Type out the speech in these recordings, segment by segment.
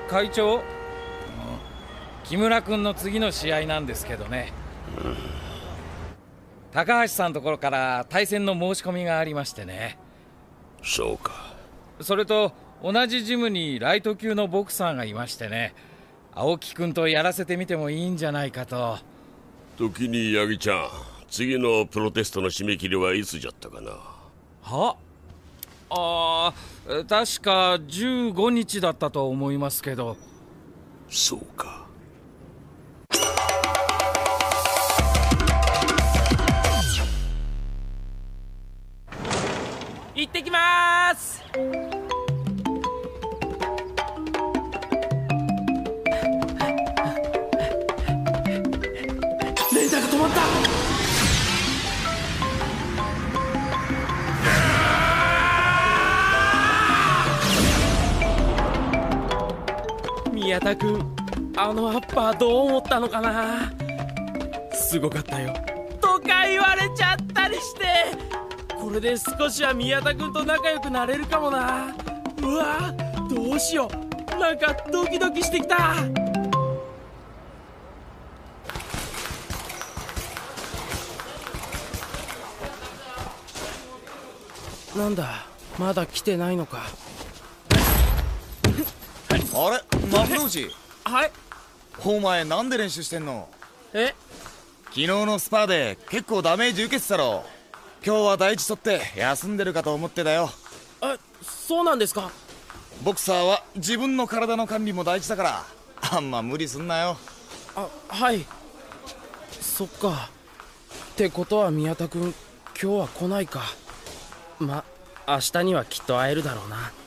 会長、木村君の次の試合なんですけどね、高橋さんのところから対戦の申し込みがありましてね。 そうか。 それと同じジムにライト級のボクサーがいましてね、青木君とやらせてみてもいいんじゃないかと。 時に八木ちゃん、次のプロテストの締め切りはいつじゃったかな。 は確か15日だったと思いますけど。 そうか。 行ってきまーす。レーダーが止まった。宮田君、あのアッパーどう思ったのかな。すごかったよとか言われちゃったりして、これで少しは宮田君と仲良くなれるかもな。うわ、どうしよう、なんかドキドキしてきた。なんだ、まだ来てないのか。 あれ、マフロージ。 はい。 お前なんで練習してんの？ え？ 昨日のスパーで結構ダメージ受けてたろ。今日は大地取って休んでるかと思ってたよ。 そうなんですか。 ボクサーは自分の体の管理も大事だから、あんま無理すんなよ。 はい。そっか。ってことは宮田君、今日は来ないか。ま、明日にはきっと会えるだろうな。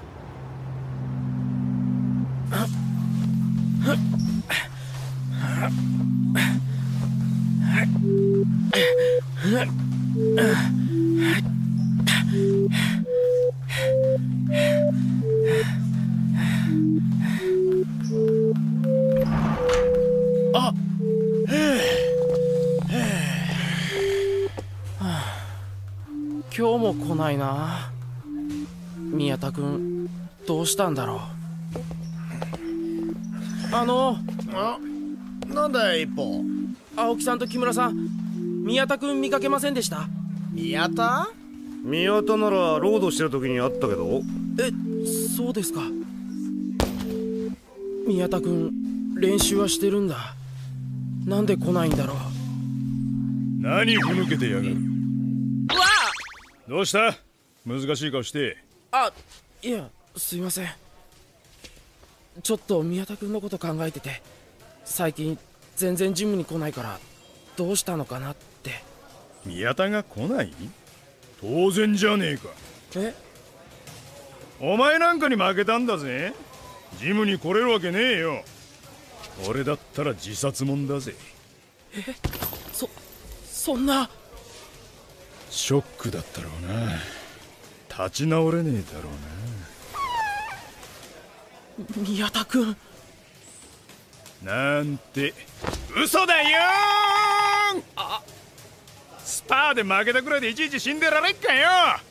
今日も来ないな。宮田君、どうしたんだろう。 なんだい一歩。 青木さんと木村さん、宮田君見かけませんでした？ 宮田？ 宮田ならロードしてる時に会ったけど。 そうですか。宮田君、練習はしてるんだ。なんで来ないんだろう。 何ふぬけてやがる。 うわあ！ どうした？難しい顔して。 いや、すいません。ちょっと宮田君のこと考えてて、最近全然ジムに来ないからどうしたのかなって。 宮田が来ない？当然じゃねえか。お前なんかに負けたんだぜ。ジムに来れるわけねえよ。俺だったら自殺もんだぜ。 そんな。 ショックだったろうな。立ち直れねえだろうな。宮田君なんて嘘だよーん。スパーで負けたくらいでいちいち死んでられっかよ。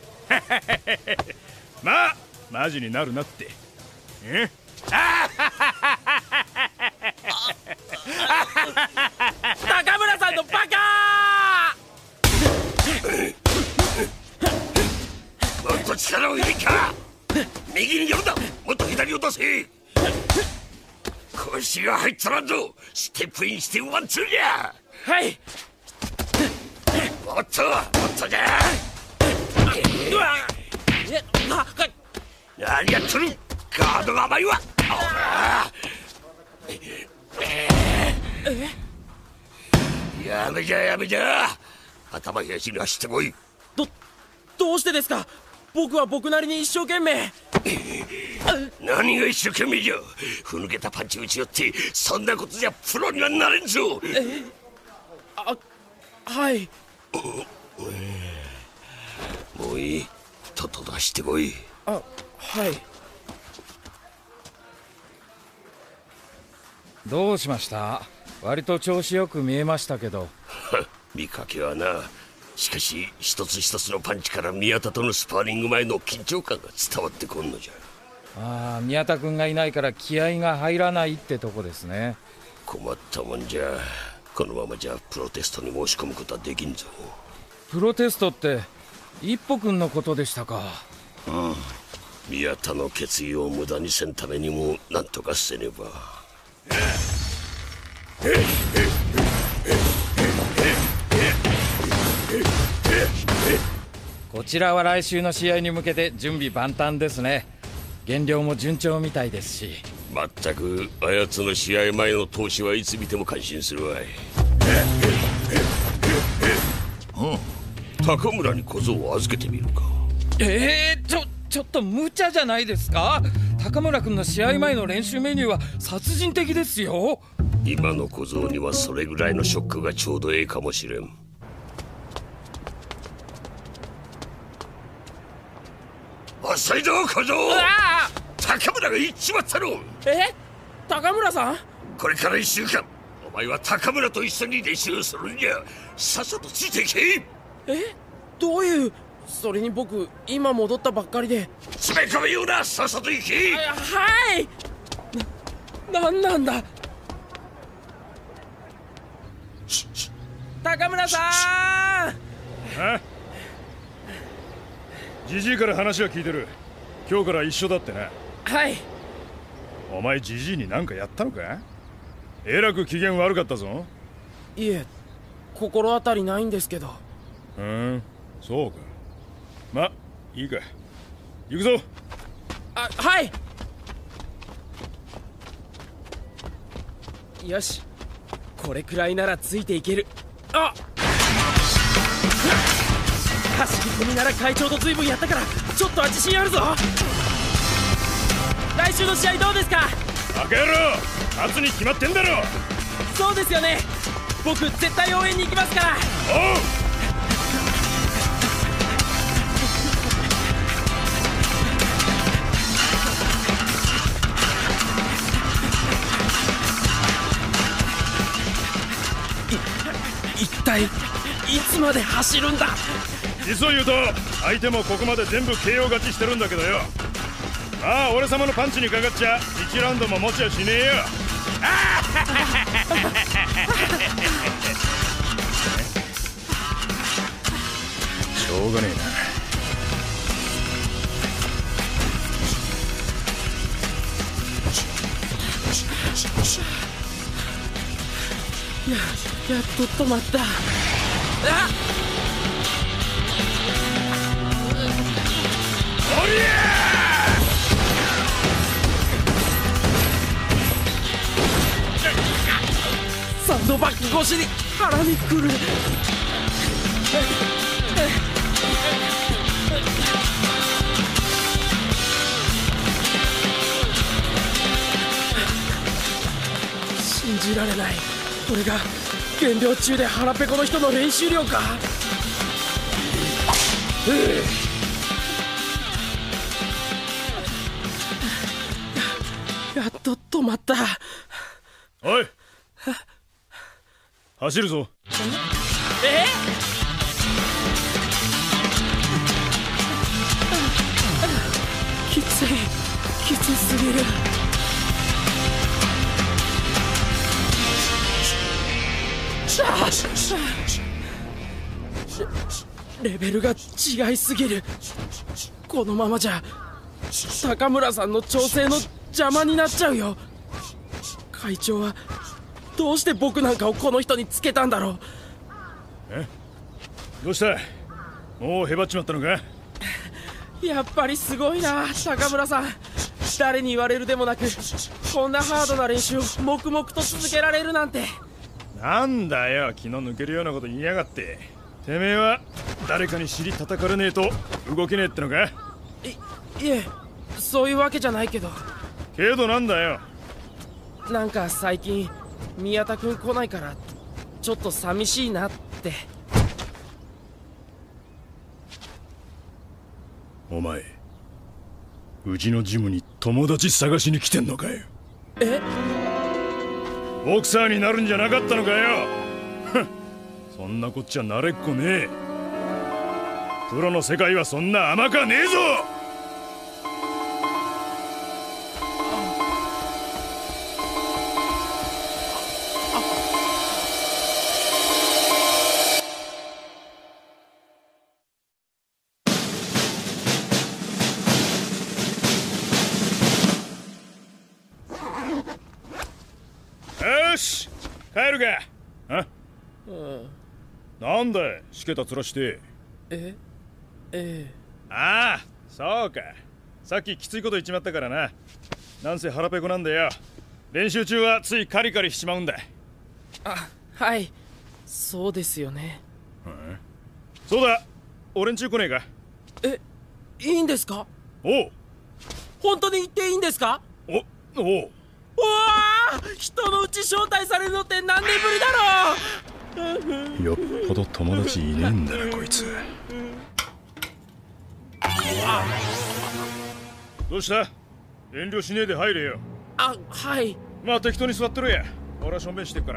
まあマジになるなって。 高村さんのバカもっと力を入れっか。右に寄るな。もっと左を出せ。腰が入っとらんぞ。ステップインしてワンツーじゃ。 はい。 もっとじゃ。 うわ何やっとる。ガードが甘いわ。やめじゃ。頭冷やしに走ってこい。 どうしてですか。僕は僕なりに一生懸命。 何が一生懸命じゃ。ふぬけたパンチ打ちよってそんなことじゃプロにはなれんぞ。 はい。 もういい。とっとと走ってこい。 はい。 どうしました？割と調子よく見えましたけど。 見かけはな。しかし一つ一つのパンチから宮田とのスパーリング前の緊張感が伝わってこんのじゃ。 ああ、宮田君がいないから気合が入らないってとこですね。 困ったもんじゃ。このままじゃプロテストに申し込むことはできんぞ。 プロテストって一歩君のことでしたか。 宮田の決意を無駄にせんためにも何とかせねば。 こちらは来週の試合に向けて準備万端ですね。減量も順調みたいですし。 まったくあやつの試合前の闘志はいつ見ても感心するわい。高村に小僧を預けてみるか。 ちょっと無茶じゃないですか。高村君の試合前の練習メニューは殺人的ですよ。 今の小僧にはそれぐらいのショックがちょうどええかもしれん。遅いぞ小僧。高村が行っちまったの。 高村さん。 これから1週間お前は高村と一緒に練習するんじゃ。さっさとついていけ。 どういう。それに僕今戻ったばっかりで。 詰め込むような。さっさと行け。 はい。なんなんだ。高村さん。 ジジイから話は聞いてる。今日から一緒だってな。 はい。 お前ジジイに何かやったのか。えらく機嫌悪かったぞ。 いえ、心当たりないんですけど。 そうか。ま、いいか。行くぞ。 はい。よし、これくらいならついていける。走り込みなら会長と随分やったからちょっとは自信あるぞ。来週の試合どうですか。 バカ野郎、勝つに決まってんだろ。 そうですよね。僕絶対応援に行きますから。 おう。 一体いつまで走るんだ。 実を言うと相手もここまで全部 KO 勝ちしてるんだけどよ。まあ俺様のパンチにかかっちゃ1ラウンドも持ちやしねえよ。しょうがねえな。 やっと止まった。 おりゃサンドバッグ越しに腹にくる。信じられない。これが減量中で腹ペコの人の練習量か。やっと止まった。 おい、走るぞ。 きつすぎる。レベルが違いすぎる。このままじゃ高村さんの調整の邪魔になっちゃうよ。会長はどうして僕なんかをこの人につけたんだろう。 どうした。もうへばっちまったのか。 やっぱりすごいな高村さん。誰に言われるでもなくこんなハードな練習を黙々と続けられるなんて。 なんだよ、気の抜けるようなこと言いやがって。てめえは誰かに尻叩かれねえと動けねえってのか。 いえ、そういうわけじゃないけど。 けどなんだよ。 なんか最近宮田くん来ないからちょっと寂しいなって。 お前うちのジムに友達探しに来てんのかよ。ボクサーになるんじゃなかったのかよ。そんなこっちゃ慣れっこねえ。プロの世界はそんな甘かねえぞ。 帰るか。あ、なんだいしけた面して。ああ、そうか。さっききついこと言っちまったからな。なんせ腹ペコなんだよ。練習中はついカリカリしちまうんだ。 あ、はい、そうですよね。 そうだ、俺んちゅう来ねえか。 いいんですか？ おう。 本当に行っていいんですか？ おう。 うわあ、人のうち招待されるのって何年ぶりだろう。 よっぽど友達いねえんだなこいつ。どうした？遠慮しねえで入れよ。 あ、はい。 まあ適当に座ってろや。俺はしょんべんしてっから。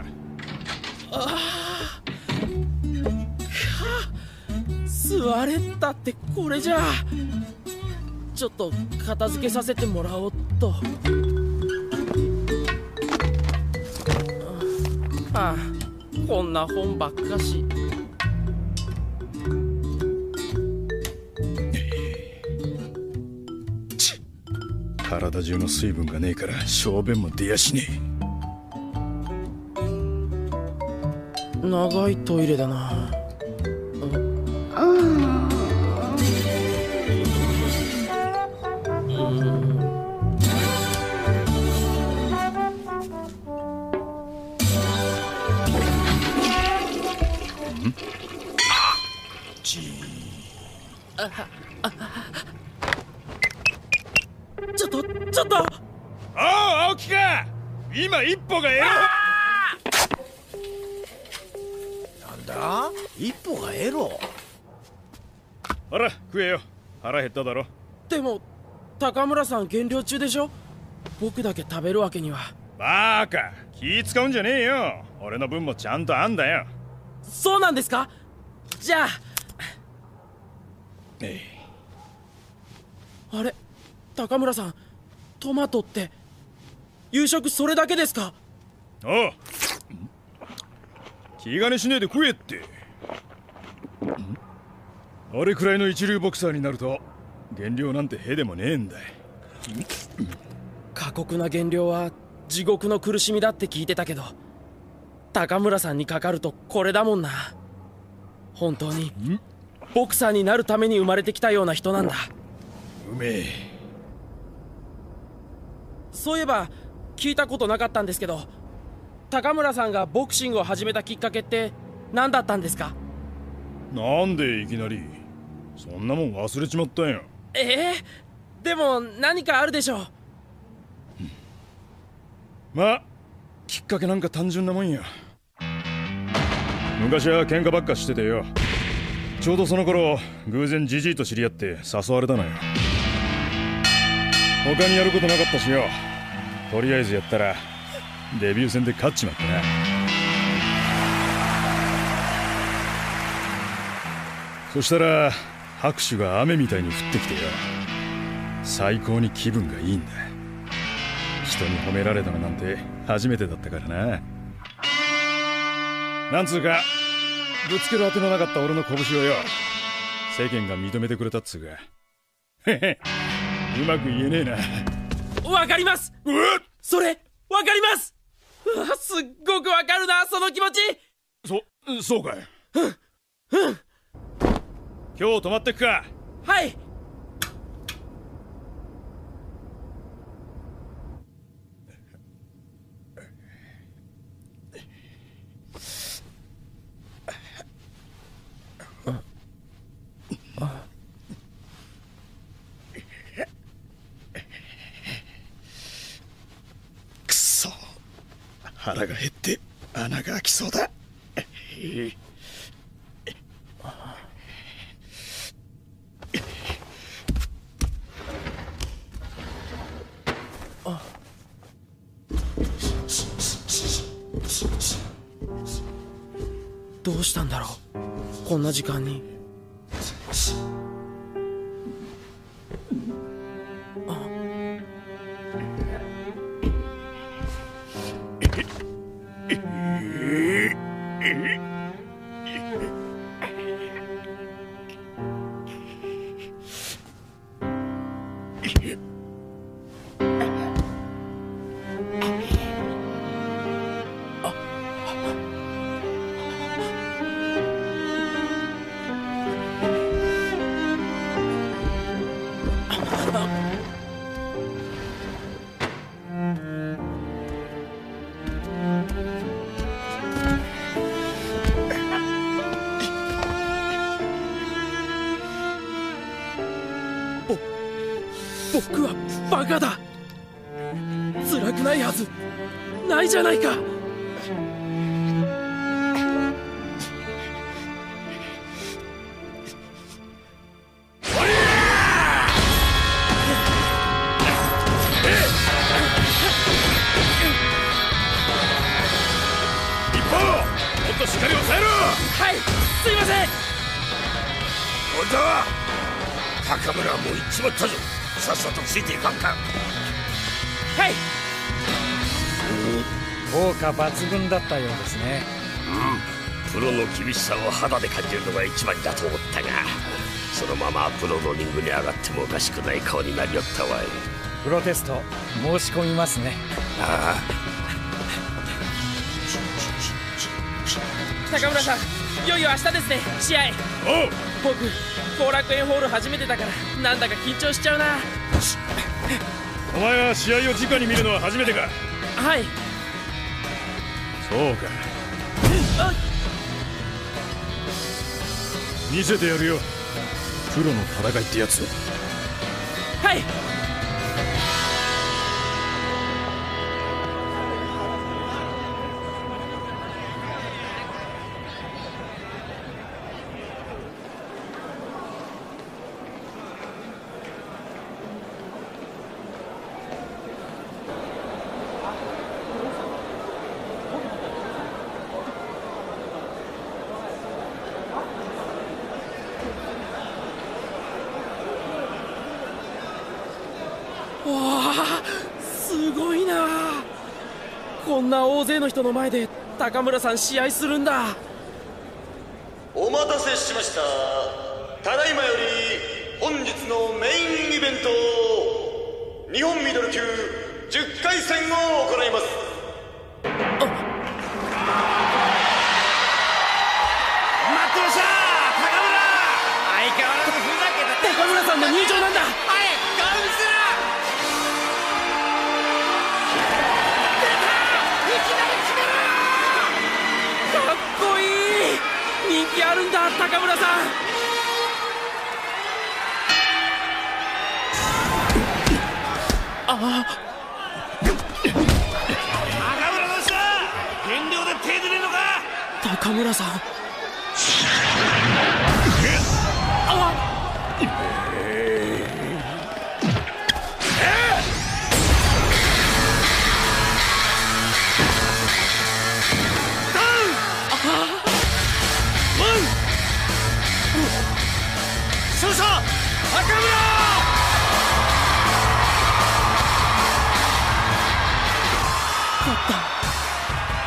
座れたってこれじゃ。ちょっと片付けさせてもらおうっと。ああ、こんな本ばっかし。 体中の水分がねえから小便も出やしねえ。 長いトイレだな。ちょっと。 おう、青木か。今一歩がエロ。 なんだ一歩がエロ。 ほら食えよ。腹減っただろ。 でも高村さん減量中でしょ。僕だけ食べるわけには。 バーカ、気使うんじゃねえよ。俺の分もちゃんとあんだよ。 そうなんですか。じゃあ。あれ、高村さん、トマトって夕食それだけですか？ おう、気兼ねしねえで食えって。あれくらいの一流ボクサーになると減量なんてへでもねえんだ。 過酷な減量は地獄の苦しみだって聞いてたけど、高村さんにかかるとこれだもんな。本当にボクサーになるために生まれてきたような人なんだ。 うめえ。 そういえば聞いたことなかったんですけど、高村さんがボクシングを始めたきっかけって何だったんですか？ なんでいきなり。そんなもん忘れちまったよ。 でも何かあるでしょう。 まあきっかけなんか単純なもんよ。昔は喧嘩ばっかしててよ。ちょうどその頃偶然ジジイと知り合って誘われたのよ。他にやることなかったしよ。とりあえずやったらデビュー戦で勝っちまってな。そしたら拍手が雨みたいに降ってきてよ。最高に気分がいいんだ。人に褒められたのなんて初めてだったからな。なんつうかぶつける当てのなかった俺の拳をよ、世間が認めてくれたっつうか。へへ、うまく言えねえな。 わかります。それわかります。すっごくわかるな、その気持ち。 そうかい。今日泊まってくか。 はい。 くそ、腹が減って穴が開きそうだ。 どうしたんだろう、こんな時間に。 バカだ。辛くないはずないじゃないか。 もっとしっかり抑えろ。 はい、すいません。 小沢、高村はもう行っちまったぞ。さっさとついていかんか。 はい。 効果抜群だったようですね。 プロの厳しさを肌で感じるのが一番だと思ったが、そのままプロのリングに上がってもおかしくない顔になりよったわい。 プロテスト申し込みますね。 ああ、 高村さん、いよいよ明日ですね、試合。 おう。 僕、後楽園ホール初めてだからなんだか緊張しちゃうな。 お前は試合を直に見るのは初めてか。 はい。 そうか。 あ、 見せてやるよ、プロの戦いってやつを。 はい。わあ、すごいな。こんな大勢の人の前で高村さん試合するんだ。 お待たせしました。ただいまより本日のメインイベント、日本ミドル級10回戦を行います。 待ってました高村。相変わらずふざけた高村さんの入場なんだ。 顔見せろ。 かっこいい。人気あるんだ、高村さん。ああ、 高村どうした。減量で手出ねえのか。 高村さん。 勝者高村。 勝った。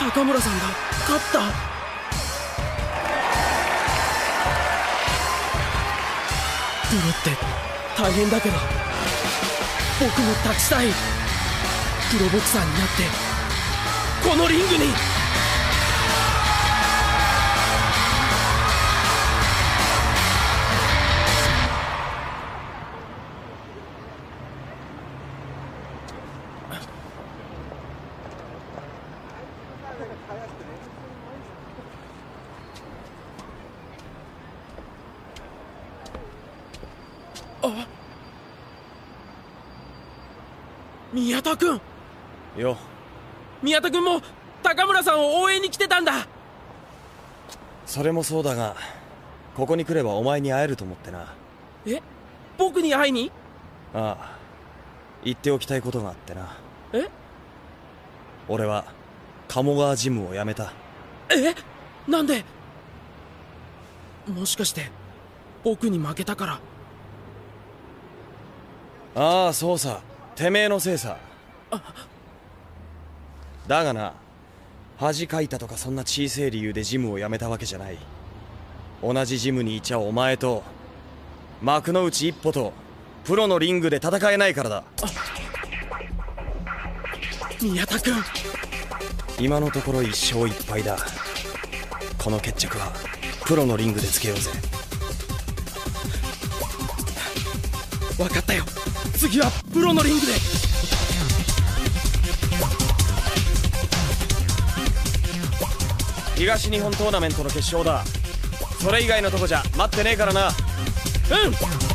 高村さんが勝った。プロって大変だけど僕も立ちたい。プロボクサーになってこのリングに。あ、宮田君。 よ。 宮田君も高村さんを応援に来てたんだ。 それもそうだが、ここに来ればお前に会えると思ってな。 え、僕に会いに？ ああ、言っておきたいことがあってな。 え？ 俺は鴨川ジムを辞めた。 え？なんで？もしかして僕に負けたから？ ああ、そうさ、てめえのせいさ。だがな、恥かいたとかそんな小せえ理由でジムを辞めたわけじゃない。同じジムにいちゃお前と幕の内一歩とプロのリングで戦えないからだ。 宮田君、 今のところ1勝1敗だ。この決着はプロのリングでつけようぜ。 分かったよ。次はプロのリングで。 東日本トーナメントの決勝だ。それ以外のとこじゃ待ってねえからな。 うん。